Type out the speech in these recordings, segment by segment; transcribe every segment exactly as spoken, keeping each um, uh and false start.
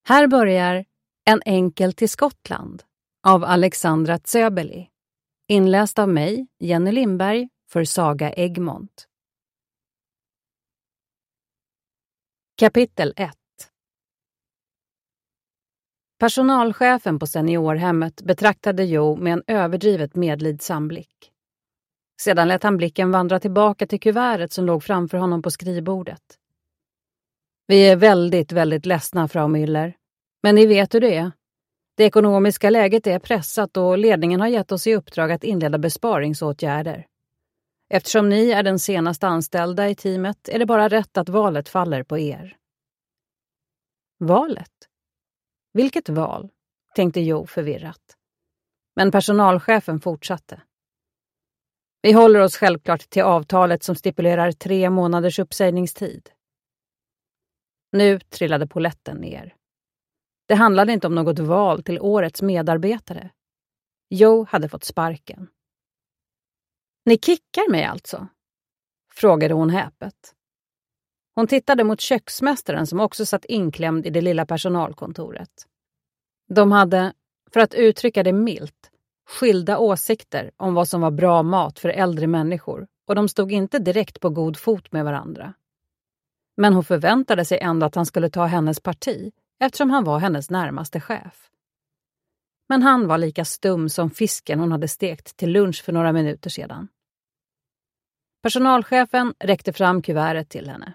Här börjar En enkel till Skottland av Alexandra Tsöbeli. Inläst av mig, Jenny Lindberg, för Saga Egmont. Kapitel ett. Personalchefen på seniorhemmet betraktade Joe med en överdrivet medlidsam blick. Sedan lät han blicken vandra tillbaka till kuvertet som låg framför honom på skrivbordet. Vi är väldigt, väldigt ledsna, Frau Müller. Men ni vet hur det är. Det ekonomiska läget är pressat och ledningen har gett oss i uppdrag att inleda besparingsåtgärder. Eftersom ni är den senaste anställda i teamet är det bara rätt att valet faller på er. Valet? Vilket val? Tänkte Joe förvirrat. Men personalchefen fortsatte. Vi håller oss självklart till avtalet som stipulerar tre månaders uppsägningstid. Nu trillade poletten ner. Det handlade inte om något val till årets medarbetare. Joe hade fått sparken. Ni kickar mig alltså? Frågade hon häpet. Hon tittade mot köksmästaren som också satt inklämd i det lilla personalkontoret. De hade, för att uttrycka det milt, skilda åsikter om vad som var bra mat för äldre människor och de stod inte direkt på god fot med varandra. Men hon förväntade sig ändå att han skulle ta hennes parti eftersom han var hennes närmaste chef. Men han var lika stum som fisken hon hade stekt till lunch för några minuter sedan. Personalchefen räckte fram kuvertet till henne.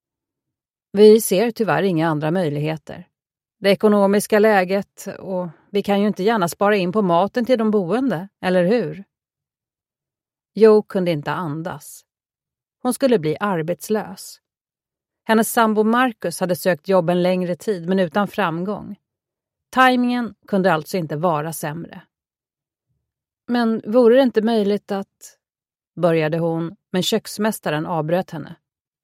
Vi ser tyvärr inga andra möjligheter. Det ekonomiska läget och vi kan ju inte gärna spara in på maten till de boende, eller hur? Joe kunde inte andas. Hon skulle bli arbetslös. Hennes sambo Marcus hade sökt jobb en längre tid men utan framgång. Timingen kunde alltså inte vara sämre. Men vore det inte möjligt att... började hon, men köksmästaren avbröt henne.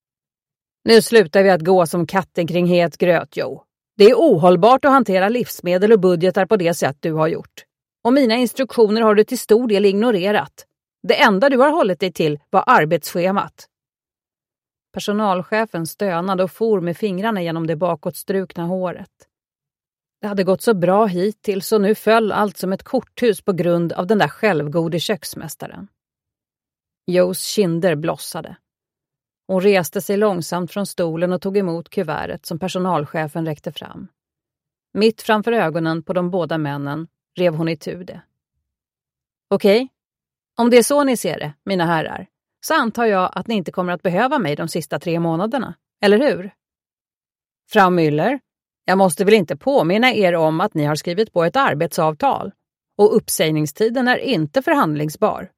Nu slutar vi att gå som katten kring het gröt, Joe. Det är ohållbart att hantera livsmedel och budgetar på det sätt du har gjort. Och mina instruktioner har du till stor del ignorerat. Det enda du har hållit dig till var arbetsschemat. Personalchefen stönade och for med fingrarna genom det bakåtstrukna håret. Det hade gått så bra hittills så nu föll allt som ett korthus på grund av den där självgode köksmästaren. Joes kinder blossade. Hon reste sig långsamt från stolen och tog emot kuvertet som personalchefen räckte fram. Mitt framför ögonen på de båda männen rev hon itu det. Okej, om det är så ni ser det, mina herrar, så antar jag att ni inte kommer att behöva mig de sista tre månaderna, eller hur? Frau Müller, jag måste väl inte påminna er om att ni har skrivit på ett arbetsavtal och uppsägningstiden är inte förhandlingsbar.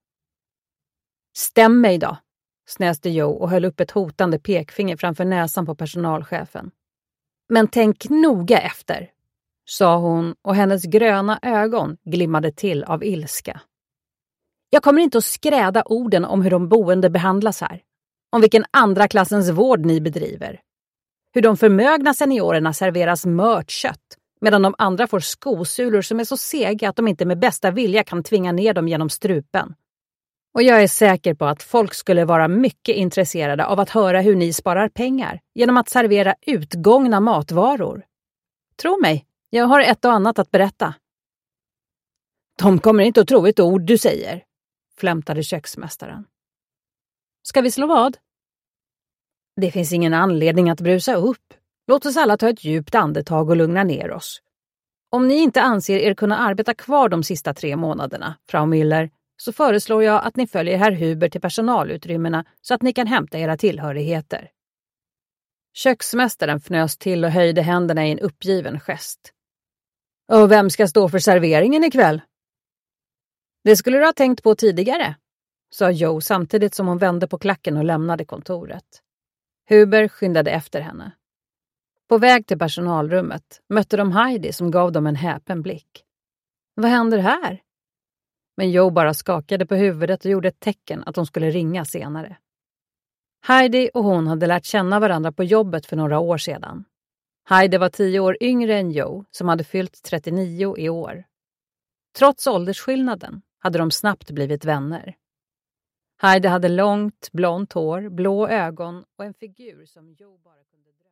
Stäm mig då, snäste Joe och höll upp ett hotande pekfinger framför näsan på personalchefen. Men tänk noga efter, sa hon och hennes gröna ögon glimmade till av ilska. Jag kommer inte att skräda orden om hur de boende behandlas här. Om vilken andra klassens vård ni bedriver. Hur de förmögna seniorerna serveras mört kött medan de andra får skosulor som är så sega att de inte med bästa vilja kan tvinga ner dem genom strupen. Och jag är säker på att folk skulle vara mycket intresserade av att höra hur ni sparar pengar genom att servera utgångna matvaror. Tro mig, jag har ett och annat att berätta. De kommer inte att tro ett ord du säger, flämtade köksmästaren. Ska vi slå vad? Det finns ingen anledning att brusa upp. Låt oss alla ta ett djupt andetag och lugna ner oss. Om ni inte anser er kunna arbeta kvar de sista tre månaderna, Frau Müller, så föreslår jag att ni följer herr Huber till personalutrymmena så att ni kan hämta era tillhörigheter. Köksmästaren fnös till och höjde händerna i en uppgiven gest. Och vem ska stå för serveringen ikväll? Det skulle du ha tänkt på tidigare, sa Joe samtidigt som hon vände på klacken och lämnade kontoret. Huber skyndade efter henne. På väg till personalrummet mötte de Heidi som gav dem en häpen blick. Vad händer här? Men Joe bara skakade på huvudet och gjorde ett tecken att de skulle ringa senare. Heidi och hon hade lärt känna varandra på jobbet för några år sedan. Heidi var tio år yngre än Joe som hade fyllt trettionio i år. Trots åldersskillnaden hade de snabbt blivit vänner. Heidi hade långt, blont hår, blå ögon och en figur som Joe bara kunde drömma.